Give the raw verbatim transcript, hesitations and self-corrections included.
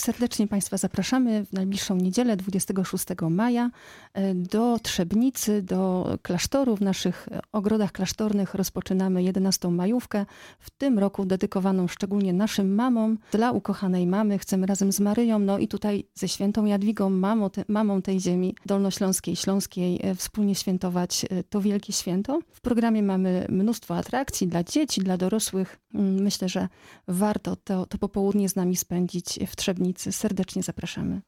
Serdecznie Państwa zapraszamy w najbliższą niedzielę, dwudziestego szóstego maja, do Trzebnicy, do klasztoru. W naszych ogrodach klasztornych rozpoczynamy jedenastą majówkę, w tym roku dedykowaną szczególnie naszym mamom. Dla ukochanej mamy chcemy razem z Maryją, no i tutaj ze świętą Jadwigą, mamą, te, mamą tej ziemi dolnośląskiej, śląskiej, wspólnie świętować to wielkie święto. W programie mamy mnóstwo atrakcji dla dzieci, dla dorosłych. Myślę, że warto to, to popołudnie z nami spędzić w Trzebnicy. Serdecznie zapraszamy.